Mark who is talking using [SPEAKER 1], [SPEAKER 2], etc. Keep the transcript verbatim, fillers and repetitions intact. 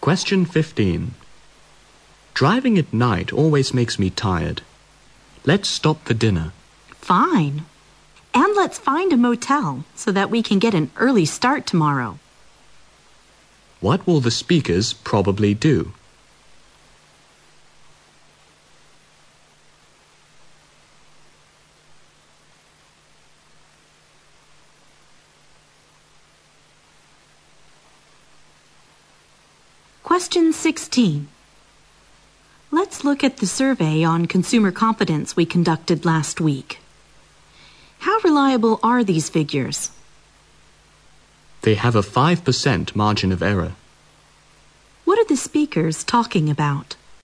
[SPEAKER 1] Question fifteen. Driving at night always makes me tired. Let's stop for dinner.
[SPEAKER 2] Fine. And let's find a motel so that we can get an early start tomorrow.
[SPEAKER 1] What will the speakers probably do?
[SPEAKER 2] Question sixteen. Let's look at the survey on consumer confidence we conducted last week. How reliable are these figures?
[SPEAKER 1] They have a five percent margin of error.
[SPEAKER 2] What are the speakers talking about?